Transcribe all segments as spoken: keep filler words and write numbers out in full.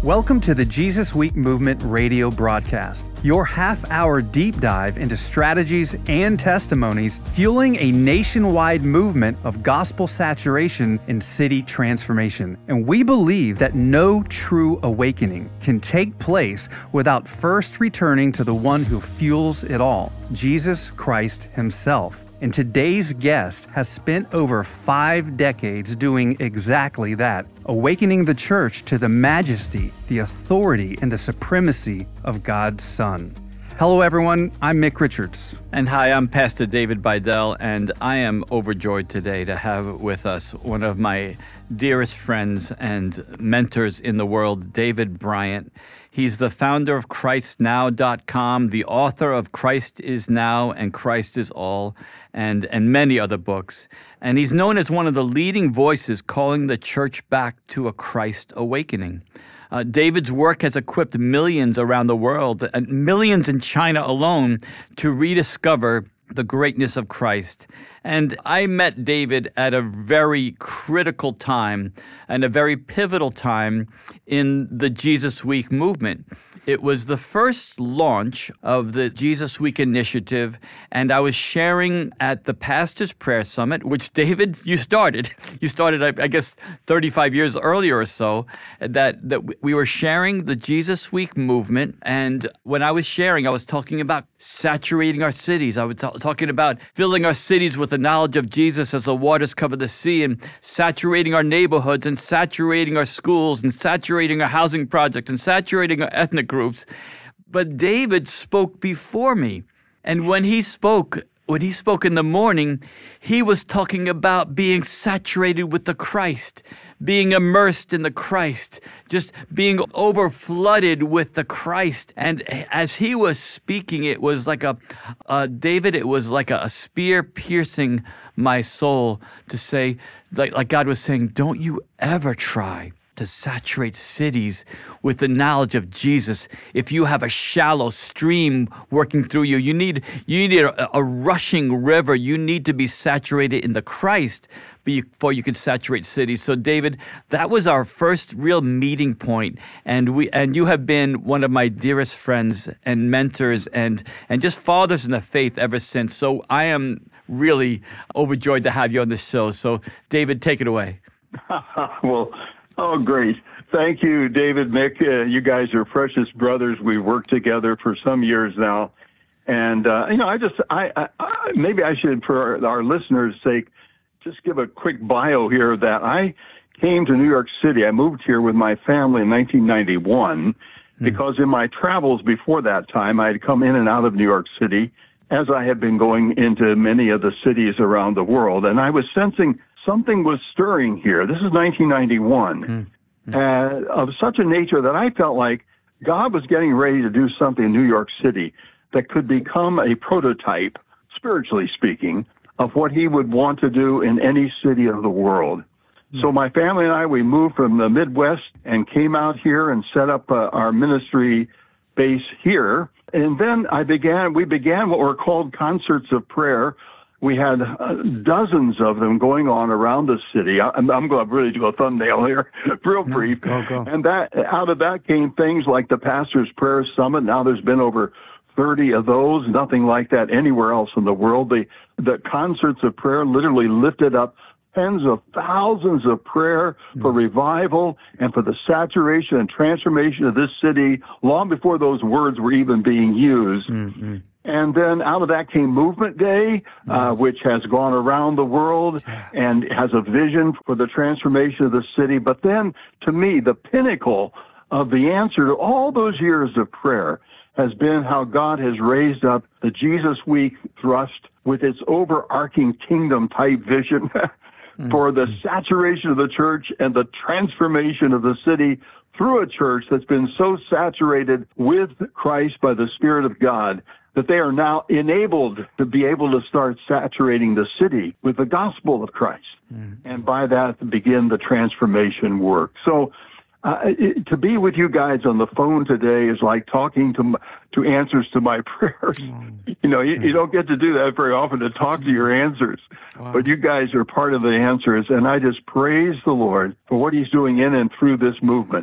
Welcome to the Jesus Week Movement radio broadcast, your half-hour deep dive into strategies and testimonies fueling a nationwide movement of gospel saturation and city transformation. And we believe that no true awakening can take place without first returning to the one who fuels it all, Jesus Christ himself. And today's guest has spent over five decades doing exactly that, awakening the church to the majesty, the authority, and the supremacy of God's Son. Hello, everyone. I'm Mick Richards. And hi, I'm Pastor David Bidell, and I am overjoyed today to have with us one of my dearest friends and mentors in the world, David Bryant. He's the founder of Christ Now dot com, the author of Christ is Now and Christ is All, and, and many other books. And he's known as one of the leading voices calling the church back to a Christ awakening. Uh, David's work has equipped millions around the world, and millions in China alone, to rediscover the greatness of Christ. And I met David at a very critical time and a very pivotal time in the Jesus Week movement. It was the first launch of the Jesus Week initiative, and I was sharing at the Pastors Prayer Summit, which, David, you started. You started, I, I guess, thirty-five years earlier or so, that, that we were sharing the Jesus Week movement. And when I was sharing, I was talking about saturating our cities. I was t- talking about filling our cities with the knowledge of Jesus as the waters cover the sea, and saturating our neighborhoods, and saturating our schools, and saturating our housing projects, and saturating our ethnic groups. But David spoke before me. And when he spoke, when he spoke in the morning, he was talking about being saturated with the Christ, being immersed in the Christ, just being over-flooded with the Christ. And as he was speaking, it was like a, uh, David, it was like a, a spear piercing my soul to say, like, like God was saying, don't you ever try to saturate cities with the knowledge of Jesus. If you have a shallow stream working through you, you need you need a, a rushing river. You need to be saturated in the Christ before you can saturate cities. So, David, that was our first real meeting point, and we and you have been one of my dearest friends and mentors and and just fathers in the faith ever since. So, I am really overjoyed to have you on the show. So, David, take it away. Well. Oh, great. Thank you, David, Mick. Uh, you guys are precious brothers. We've worked together for some years now. And, uh, you know, I just, I, I, I maybe I should, for our, our listeners' sake, just give a quick bio here that I came to New York City. I moved here with my family in nineteen ninety-one mm. because in my travels before that time, I had come in and out of New York City as I had been going into many of the cities around the world. And I was sensing something was stirring here. This is nineteen ninety-one, mm. uh, of such a nature that I felt like God was getting ready to do something in New York City that could become a prototype, spiritually speaking, of what he would want to do in any city of the world. Mm. So my family and I, we moved from the Midwest and came out here and set up uh, our ministry base here. And then I began, we began what were called concerts of prayer. We had uh, dozens of them going on around the city. I, I'm, I'm going to really do a thumbnail here, real brief. No, go, go. And that out of that came things like the Pastors Prayer Summit. Now there's been over thirty of those, nothing like that anywhere else in the world. The, the concerts of prayer literally lifted up tens of thousands of prayer mm. for revival and for the saturation and transformation of this city long before those words were even being used. Mm-hmm. And then out of that came Movement Day, uh, which has gone around the world and has a vision for the transformation of the city. But then, to me, the pinnacle of the answer to all those years of prayer has been how God has raised up the Jesus Week thrust with its overarching kingdom-type vision for the saturation of the church and the transformation of the city through a church that's been so saturated with Christ by the Spirit of God that they are now enabled to be able to start saturating the city with the gospel of Christ. Mm-hmm. And by that begin the transformation work. So uh, it, to be with you guys on the phone today is like talking to to answers to my prayers. Mm-hmm. You know, you, you don't get to do that very often, to talk to your answers. Wow. But you guys are part of the answers, and I just praise the Lord for what he's doing in and through this movement.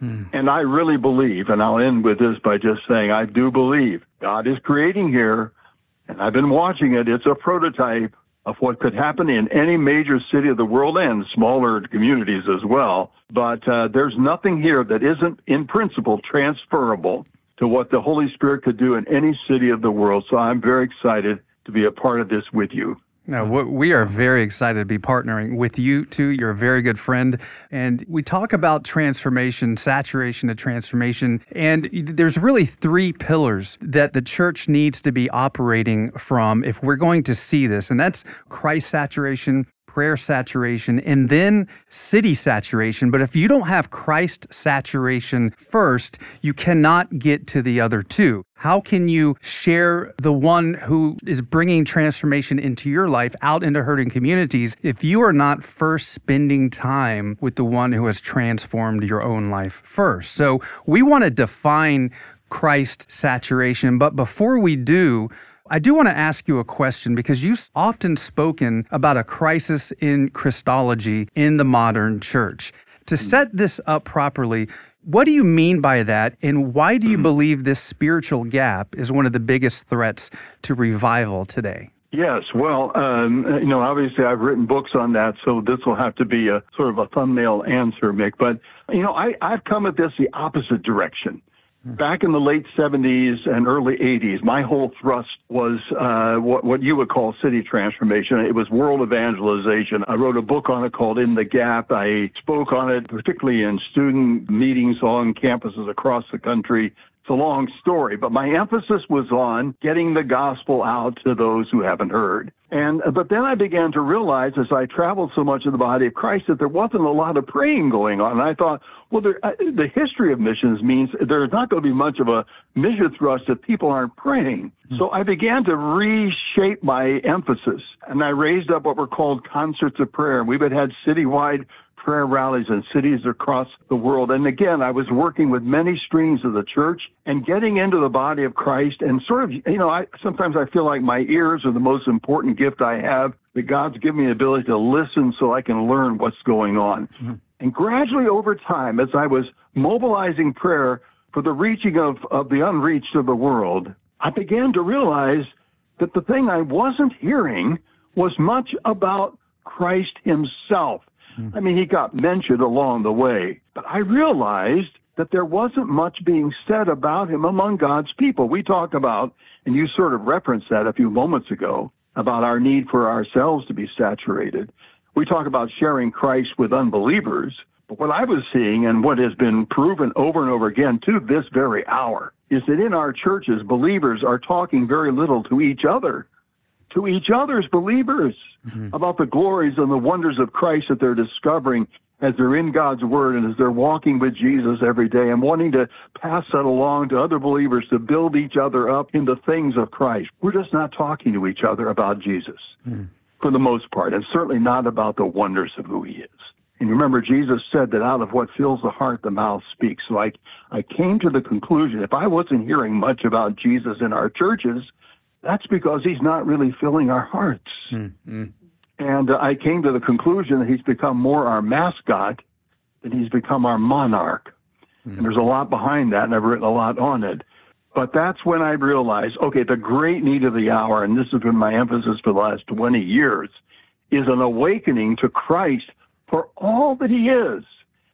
Mm. And I really believe, and I'll end with this by just saying, I do believe God is creating here, and I've been watching it. It's a prototype of what could happen in any major city of the world and smaller communities as well. But uh, there's nothing here that isn't, in principle, transferable to what the Holy Spirit could do in any city of the world. So I'm very excited to be a part of this with you. No, we are very excited to be partnering with you too. You're a very good friend. And we talk about transformation, saturation to transformation. And there's really three pillars that the church needs to be operating from if we're going to see this. And that's Christ saturation, prayer saturation, and then city saturation. But if you don't have Christ saturation first, you cannot get to the other two. How can you share the one who is bringing transformation into your life out into hurting communities if you are not first spending time with the one who has transformed your own life first? So we want to define Christ saturation, but before we do, I do want to ask you a question because you've often spoken about a crisis in Christology in the modern church. To set this up properly, what do you mean by that, and why do you believe this spiritual gap is one of the biggest threats to revival today? Yes, well, um, you know, obviously I've written books on that, so this will have to be a sort of a thumbnail answer, Mick. But, you know, I, I've come at this the opposite direction. Back in the late seventies and early eighties, my whole thrust was uh, what, what you would call city transformation. It was world evangelization. I wrote a book on it called In the Gap. I spoke on it, particularly in student meetings on campuses across the country. It's a long story, but my emphasis was on getting the gospel out to those who haven't heard. And but then I began to realize as I traveled so much in the body of Christ that there wasn't a lot of praying going on. And I thought, well, there, uh, the history of missions means there's not going to be much of a mission thrust if people aren't praying. Mm-hmm. So I began to reshape my emphasis, and I raised up what were called concerts of prayer. We would have citywide prayer rallies in cities across the world. And again, I was working with many streams of the church and getting into the body of Christ and sort of, you know, I sometimes I feel like my ears are the most important gift I have, that God's given me the ability to listen so I can learn what's going on. Mm-hmm. And gradually over time, as I was mobilizing prayer for the reaching of, of the unreached of the world, I began to realize that the thing I wasn't hearing was much about Christ himself. I mean, he got mentioned along the way, but I realized that there wasn't much being said about him among God's people. We talk about, and you sort of referenced that a few moments ago, about our need for ourselves to be saturated. We talk about sharing Christ with unbelievers, but what I was seeing and what has been proven over and over again to this very hour is that in our churches, believers are talking very little to each other. to each other's believers mm-hmm. about the glories and the wonders of Christ that they're discovering as they're in God's Word and as they're walking with Jesus every day and wanting to pass that along to other believers to build each other up in the things of Christ. We're just not talking to each other about Jesus mm-hmm. for the most part, and certainly not about the wonders of who he is. And remember, Jesus said that out of what fills the heart, the mouth speaks. So I, I came to the conclusion, if I wasn't hearing much about Jesus in our churches, that's because he's not really filling our hearts. Mm-hmm. And uh, I came to the conclusion that he's become more our mascot than he's become our monarch. Mm-hmm. And there's a lot behind that, and I've written a lot on it. But that's when I realized, okay, the great need of the hour, and this has been my emphasis for the last twenty years, is an awakening to Christ for all that he is.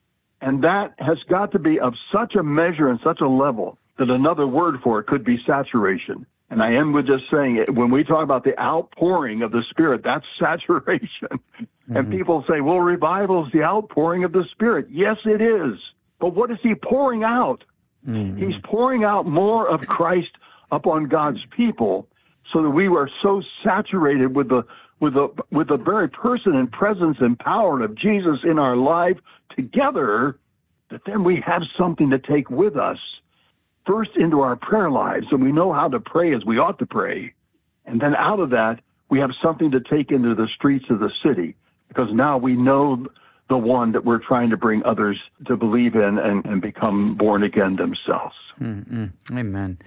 And that has got to be of such a measure and such a level that another word for it could be saturation. And I end with just saying it. When we talk about the outpouring of the Spirit, that's saturation. Mm-hmm. And people say, well, revival is the outpouring of the Spirit. Yes, it is. But what is he pouring out? Mm-hmm. He's pouring out more of Christ upon God's people so that we are so saturated with the with the with the very person and presence and power of Jesus in our life together that then we have something to take with us first into our prayer lives, and we know how to pray as we ought to pray. And then out of that, we have something to take into the streets of the city, because now we know the one that we're trying to bring others to believe in and, and become born again themselves. Mm-hmm. Amen.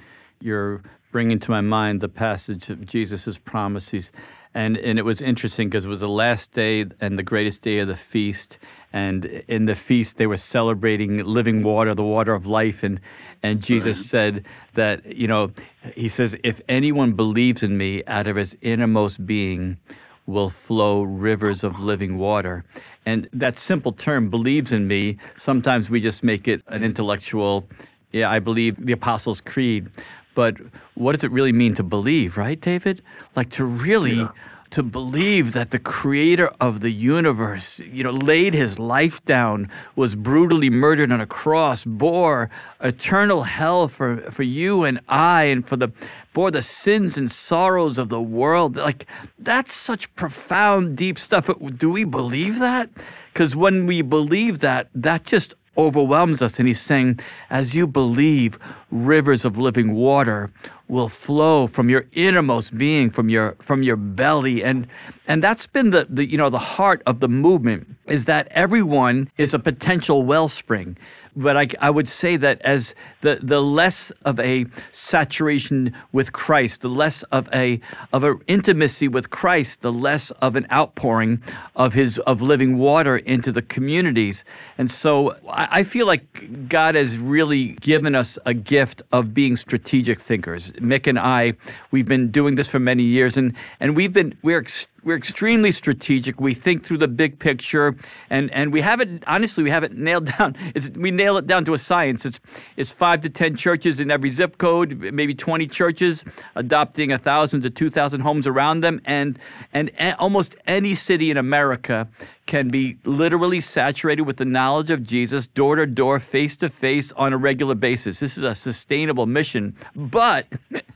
you're bringing to my mind the passage of Jesus' promises. And and it was interesting because it was the last day and the greatest day of the feast. And in the feast, they were celebrating living water, the water of life. And and Jesus right. said that, you know, he says, if anyone believes in me, out of his innermost being will flow rivers of living water. And that simple term, believes in me, sometimes we just make it an intellectual, yeah, I believe the Apostles' Creed. But what does it really mean to believe, right, David? Like to really, yeah. to believe that the creator of the universe, you know, laid his life down, was brutally murdered on a cross, bore eternal hell for, for you and I, and for the bore the sins and sorrows of the world. Like, that's such profound, deep stuff. Do we believe that? Because when we believe that, that just overwhelms us. And he's saying, as you believe, rivers of living water will flow from your innermost being, from your from your belly. And and that's been the, the you know the heart of the movement, is that everyone is a potential wellspring. But I, I would say that as the, the less of a saturation with Christ, the less of a of an intimacy with Christ, the less of an outpouring of his of living water into the communities. And so I, I feel like God has really given us a gift of being strategic thinkers. Mick and I, we've been doing this for many years, and and we've been we're ex- we're extremely strategic. We think through the big picture, and and we haven't honestly we haven't nailed down. It's, we nail it down to a science. It's it's five to ten churches in every zip code, maybe twenty churches adopting a thousand to two thousand homes around them, and and a- almost any city in America can be literally saturated with the knowledge of Jesus, door to door, face to face, on a regular basis. This is a sustainable mission, but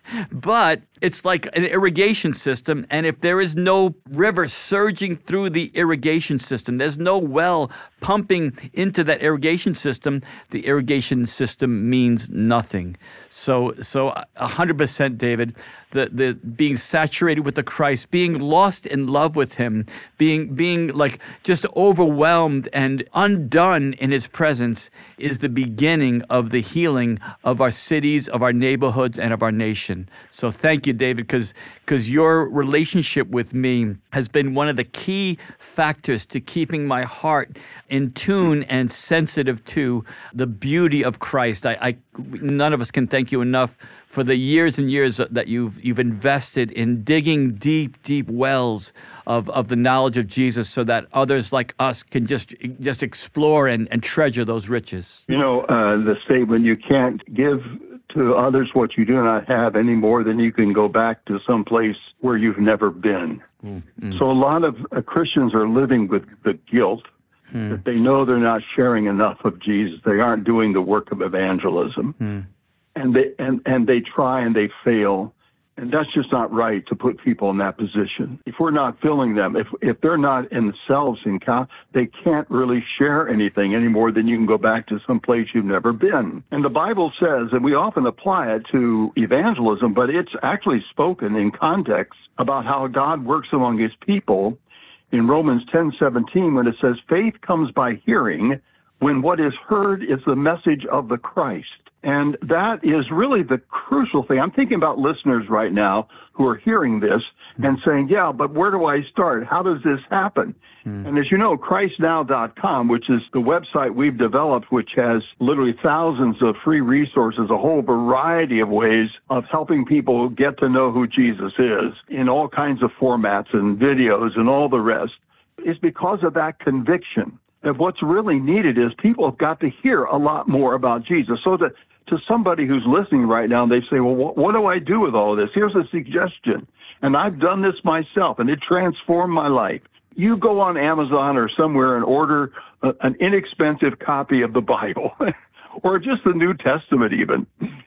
but it's like an irrigation system, and if there is no river surging through the irrigation system, there's no well pumping into that irrigation system, the irrigation system means nothing. So, so one hundred percent, David, the the being saturated with the Christ, being lost in love with him, being being like just overwhelmed and undone in his presence is the beginning of the healing of our cities, of our neighborhoods, and of our nation. So thank you, David, because because your relationship with me has been one of the key factors to keeping my heart in tune and sensitive to the beauty of Christ. I, I none of us can thank you enough for the years and years that you've you've invested in digging deep, deep wells of, of the knowledge of Jesus, so that others like us can just just explore and, and treasure those riches. You know, uh, the statement, you can't give to others what you do not have any more than you can go back to some place where you've never been. Mm-hmm. So a lot of uh, Christians are living with the guilt mm. that they know they're not sharing enough of Jesus. They aren't doing the work of evangelism. Mm. And they and, and they try and they fail. And that's just not right to put people in that position. If we're not filling them, if if they're not in themselves in count, they can't really share anything any more than you can go back to some place you've never been. And the Bible says, and we often apply it to evangelism, but it's actually spoken in context about how God works among his people in Romans ten seventeen, when it says, faith comes by hearing, when what is heard is the message of the Christ. And that is really the crucial thing. I'm thinking about listeners right now who are hearing this and saying, yeah, but where do I start? How does this happen? Mm. And as you know, Christ Now dot com, which is the website we've developed, which has literally thousands of free resources, a whole variety of ways of helping people get to know who Jesus is in all kinds of formats and videos and all the rest, is because of that conviction. That what's really needed is people have got to hear a lot more about Jesus. So that to somebody who's listening right now, they say, well, what, what do I do with all of this? Here's a suggestion. And I've done this myself, and it transformed my life. You go on Amazon or somewhere and order a, an inexpensive copy of the Bible, or just the New Testament even.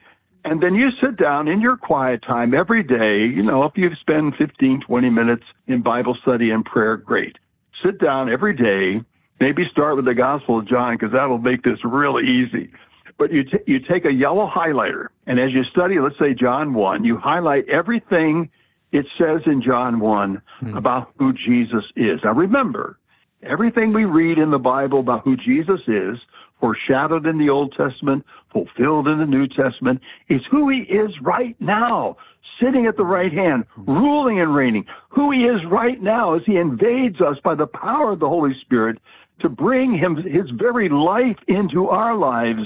And then you sit down in your quiet time every day. You know, if you spend fifteen, twenty minutes in Bible study and prayer, great. Sit down every day. Maybe start with the Gospel of John, because that'll make this really easy. But you t- you take a yellow highlighter, and as you study, let's say John one, you highlight everything it says in John one hmm. about who Jesus is. Now remember, everything we read in the Bible about who Jesus is foreshadowed in the Old Testament, fulfilled in the New Testament. It's who he is right now, sitting at the right hand, ruling and reigning. Who he is right now as he invades us by the power of the Holy Spirit to bring him his very life into our lives.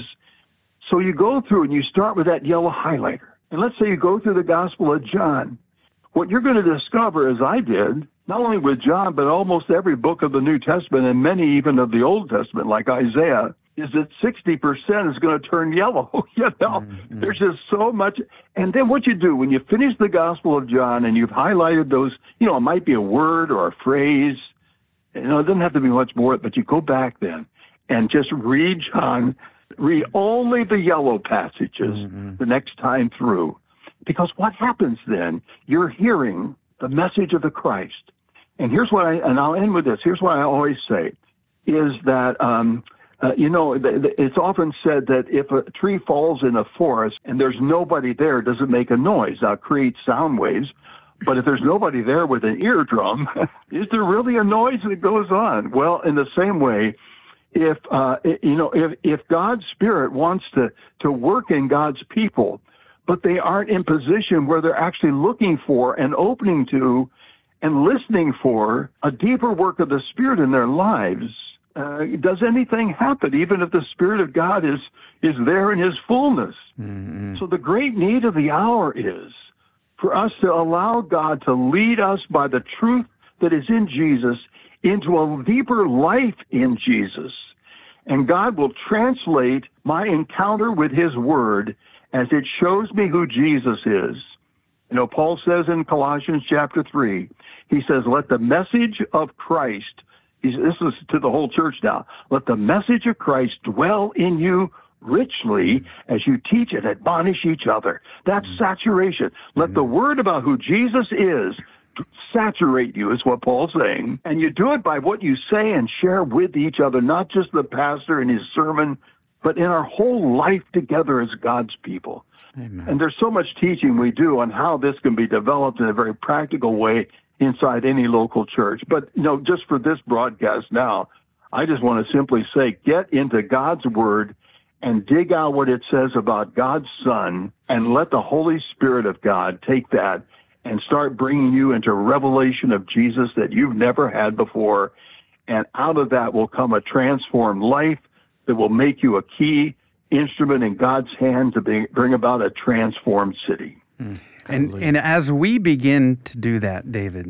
So you go through and you start with that yellow highlighter. And let's say you go through the Gospel of John. What you're going to discover, as I did, not only with John, but almost every book of the New Testament and many even of the Old Testament, like Isaiah, is that sixty percent is going to turn yellow. You know, mm-hmm. There's just so much. And then what you do when you finish the Gospel of John and you've highlighted those, you know, it might be a word or a phrase. You know, it doesn't have to be much more, but you go back then and just read John, read only the yellow passages mm-hmm. the next time through. Because what happens then, you're hearing the message of the Christ. And here's what I, and I'll end with this, here's what I always say, is that, um, uh, you know, it's often said that if a tree falls in a forest and there's nobody there, does it make a noise? Now, it creates sound waves. But if there's nobody there with an eardrum, is there really a noise that goes on? Well, in the same way, if, uh, you know, if, if God's Spirit wants to, to work in God's people, but they aren't in position where they're actually looking for and opening to and listening for a deeper work of the Spirit in their lives, uh, does anything happen, even if the Spirit of God is, is there in his fullness? Mm-hmm. So the great need of the hour is for us to allow God to lead us by the truth that is in Jesus into a deeper life in Jesus. And God will translate my encounter with his word as it shows me who Jesus is. You know, Paul says in Colossians chapter three, he says, let the message of Christ, he's, this is to the whole church now, let the message of Christ dwell in you richly as you teach and admonish each other. That's mm-hmm. saturation. Let mm-hmm. the word about who Jesus is saturate you, is what Paul's saying. And you do it by what you say and share with each other, not just the pastor in his sermon, but in our whole life together as God's people. Amen. And there's so much teaching we do on how this can be developed in a very practical way inside any local church. But, you know, just for this broadcast now, I just want to simply say, get into God's word and dig out what it says about God's Son, and let the Holy Spirit of God take that and start bringing you into revelation of Jesus that you've never had before. And out of that will come a transformed life that will make you a key instrument in God's hand to be, bring about a transformed city. Mm. And, and as we begin to do that, David,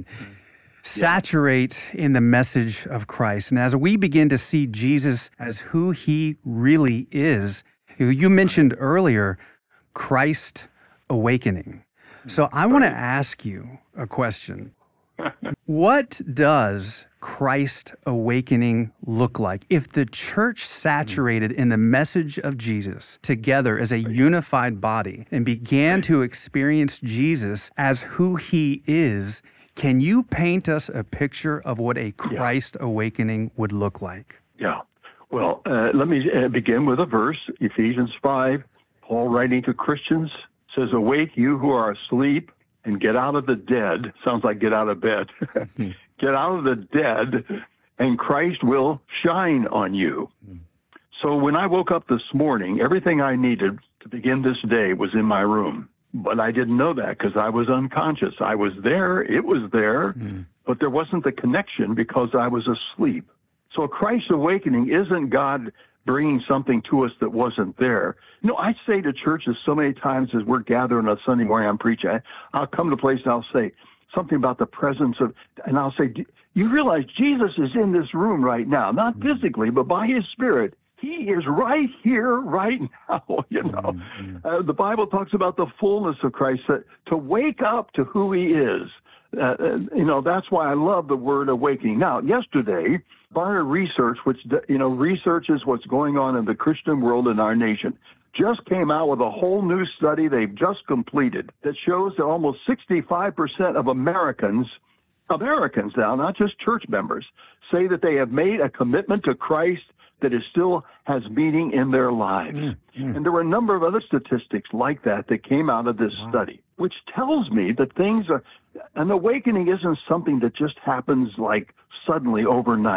saturate in the message of Christ, and as we begin to see Jesus as who he really is, you mentioned earlier, Christ awakening. So I want to ask you a question. What does Christ awakening look like if the church saturated in the message of Jesus together as a unified body and began to experience Jesus as who he is? Can you paint us a picture of what a Christ yeah. awakening would look like? Yeah. Well, uh, let me uh, begin with a verse, Ephesians five. Paul, writing to Christians, says, awake you who are asleep and get out of the dead. Sounds like get out of bed. Get out of the dead, and Christ will shine on you. So when I woke up this morning, everything I needed to begin this day was in my room. But I didn't know that because I was unconscious. I was there, it was there, mm. but there wasn't the connection because I was asleep. So a Christ awakening isn't God bringing something to us that wasn't there. You know, I say to churches so many times as we're gathering on a Sunday morning, I'm preaching, I, I'll come to a place and I'll say something about the presence of, and I'll say, you realize Jesus is in this room right now, not physically, but by his Spirit. He is right here, right now, you know. Mm-hmm. Uh, the Bible talks about the fullness of Christ, that to wake up to who he is. Uh, you know, that's why I love the word awakening. Now, yesterday, Barna Research, which, you know, researches what's going on in the Christian world in our nation, just came out with a whole new study they've just completed that shows that almost sixty-five percent of Americans, Americans now, not just church members, say that they have made a commitment to Christ that is still has meaning in their lives. Mm, mm. And there were a number of other statistics like that that came out of this wow. study, which tells me that things are, an awakening isn't something that just happens like suddenly overnight.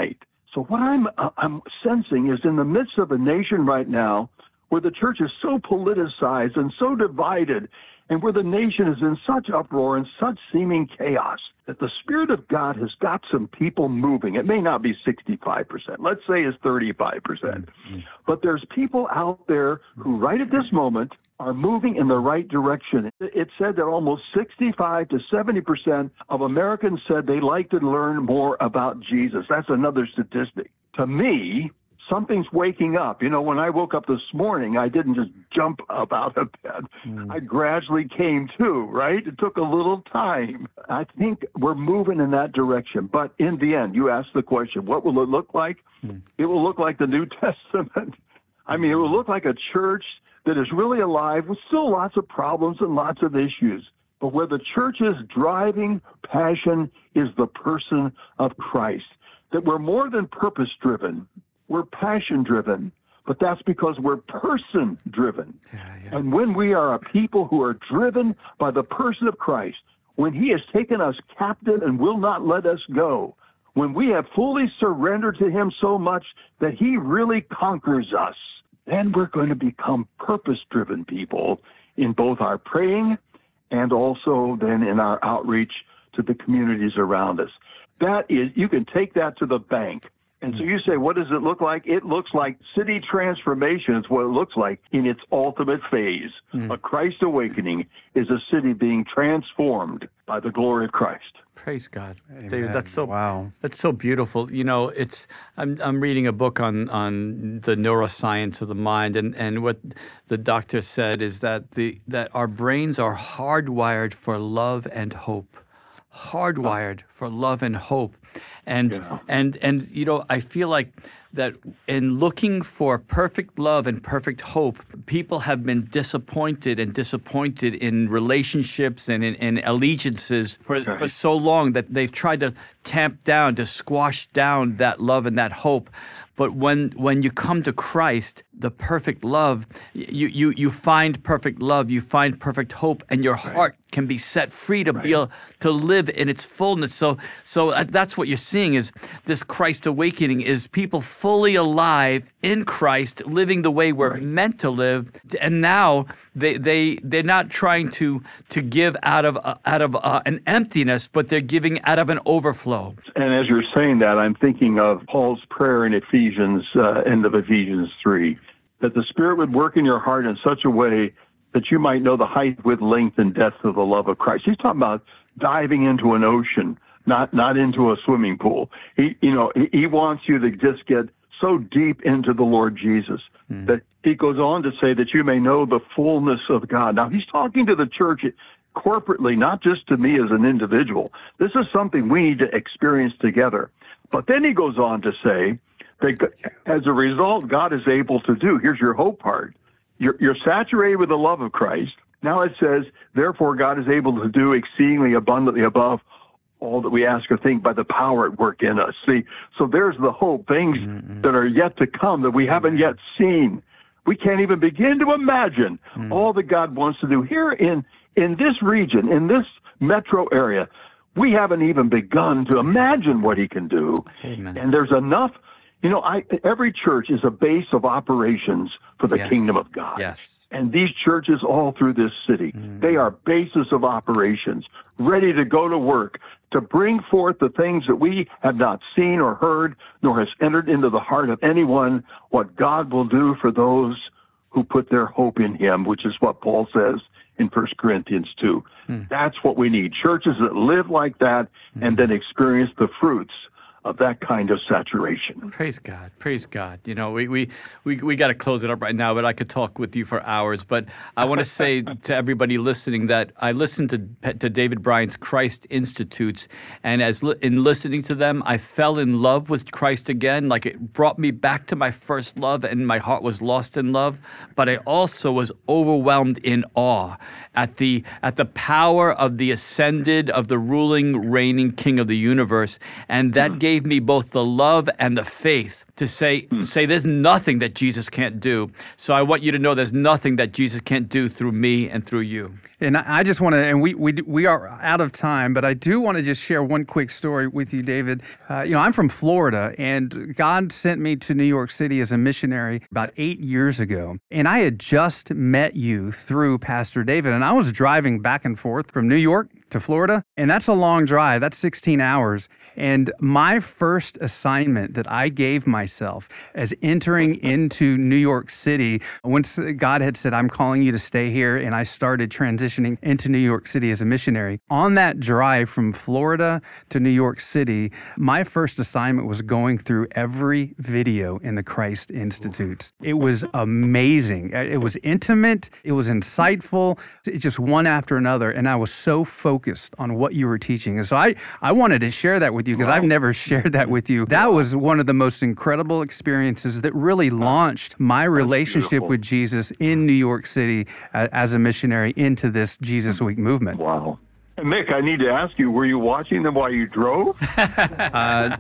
So what I'm uh, I'm sensing is in the midst of a nation right now where the church is so politicized and so divided, and where the nation is in such uproar and such seeming chaos, that the Spirit of God has got some people moving. It may not be sixty-five percent. Let's say it's thirty-five percent. Mm-hmm. But there's people out there who right at this moment are moving in the right direction. It said that almost sixty-five to seventy percent of Americans said they like to learn more about Jesus. That's another statistic. To me, something's waking up. You know, when I woke up this morning, I didn't just jump up out of bed. Mm. I gradually came to, right? It took a little time. I think we're moving in that direction. But in the end, you asked the question, what will it look like? Mm. It will look like the New Testament. I mean, it will look like a church that is really alive with still lots of problems and lots of issues. But where the church's driving passion is the person of Christ. That we're more than purpose-driven. We're passion-driven, but that's because we're person-driven. Yeah, yeah. And when we are a people who are driven by the person of Christ, when he has taken us captive and will not let us go, when we have fully surrendered to him so much that he really conquers us, then we're going to become purpose-driven people in both our praying and also then in our outreach to the communities around us. That is, you can take that to the bank. And so you say, what does it look like? It looks like city transformation is what it looks like in its ultimate phase. Mm. A Christ awakening is a city being transformed by the glory of Christ. Praise God. Amen. David, that's so wow. That's so beautiful. You know, it's I'm I'm reading a book on, on the neuroscience of the mind, and, and what the doctor said is that the that our brains are hardwired for love and hope. Hardwired for love and hope. And yeah. and and you know, I feel like that in looking for perfect love and perfect hope, people have been disappointed and disappointed in relationships and in, in allegiances for, okay. for so long that they've tried to tamp down, to squash down that love and that hope. But when when you come to Christ, the perfect love, you you you find perfect love, you find perfect hope, and your right. heart can be set free to right. be able to live in its fullness. So so that's what you're seeing is this Christ awakening is people fully alive in Christ, living the way we're right. meant to live, and now they they they're not trying to to give out of uh, out of uh, an emptiness, but they're giving out of an overflow. And as you're saying that, I'm thinking of Paul's prayer in Ephesians, uh, end of Ephesians three. That the Spirit would work in your heart in such a way that you might know the height, width, length, and depth of the love of Christ. He's talking about diving into an ocean, not not into a swimming pool. He, you know, he, he wants you to just get so deep into the Lord Jesus mm. that he goes on to say that you may know the fullness of God. Now, he's talking to the church corporately, not just to me as an individual. This is something we need to experience together. But then he goes on to say, that as a result, God is able to do, here's your hope part, you're, you're saturated with the love of Christ. Now it says, therefore God is able to do exceedingly abundantly above all that we ask or think by the power at work in us. See, so there's the hope, things mm-hmm. that are yet to come that we haven't yet seen. We can't even begin to imagine mm. all that God wants to do. Here in, in this region, in this metro area, we haven't even begun to imagine what he can do. Amen. And there's enough. You know, I, every church is a base of operations for the yes. kingdom of God. Yes. And these churches all through this city, mm. they are bases of operations, ready to go to work, to bring forth the things that we have not seen or heard, nor has entered into the heart of anyone, what God will do for those who put their hope in him, which is what Paul says in First Corinthians two. Mm. That's what we need, churches that live like that mm. and then experience the fruits of that kind of saturation. Praise God. Praise God. You know, we we we, we got to close it up right now, but I could talk with you for hours. But I want to say to everybody listening that I listened to to David Bryant's Christ Institutes, and as li- in listening to them, I fell in love with Christ again. Like it brought me back to my first love, and my heart was lost in love. But I also was overwhelmed in awe at the at the power of the ascended, of the ruling, reigning King of the universe, and that gave gave me both the love and the faith to say, Hmm. say there's nothing that Jesus can't do. So I want you to know there's nothing that Jesus can't do through me and through you. And I I just want to, and we, we we are out of time, but I do want to just share one quick story with you, David. Uh, you know, I'm from Florida, and God sent me to New York City as a missionary about eight years ago. And I had just met you through Pastor David, and I was driving back and forth from New York to Florida, and that's a long drive. That's sixteen hours. And my first assignment that I gave myself as entering into New York City, once God had said, I'm calling you to stay here, and I started transitioning into New York City as a missionary. On that drive from Florida to New York City, my first assignment was going through every video in the Christ Institutes. It was amazing. It was intimate. It was insightful. It's just one after another. And I was so focused on what you were teaching. And so I, I wanted to share that with you because I've never shared that with you. That was one of the most incredible experiences that really launched my relationship with Jesus in New York City uh, as a missionary into this Jesus Week movement. Wow. And Mick, I need to ask you, were you watching them while you drove? Uh,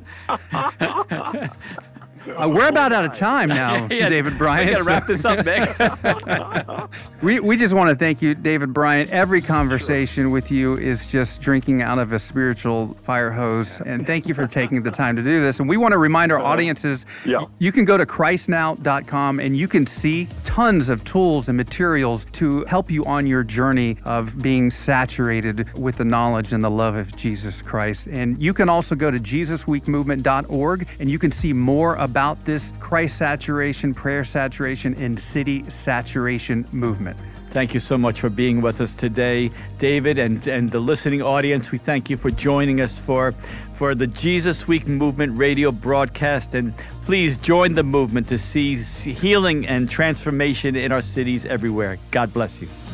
Uh, we're about out of time now, Yeah, David Bryant. We got to so- wrap this up, Mick. We we just want to thank you, David Bryant. Every conversation with you is just drinking out of a spiritual fire hose. And thank you for taking the time to do this. And we want to remind our audiences, Yeah. you can go to christ now dot com and you can see tons of tools and materials to help you on your journey of being saturated with the knowledge and the love of Jesus Christ. And you can also go to jesus week movement dot org and you can see more about this Christ saturation, prayer saturation, and city saturation movement. Thank you so much for being with us today, David, and, and the listening audience. We thank you for joining us for, for the Jesus Week Movement radio broadcast. And please join the movement to see healing and transformation in our cities everywhere. God bless you.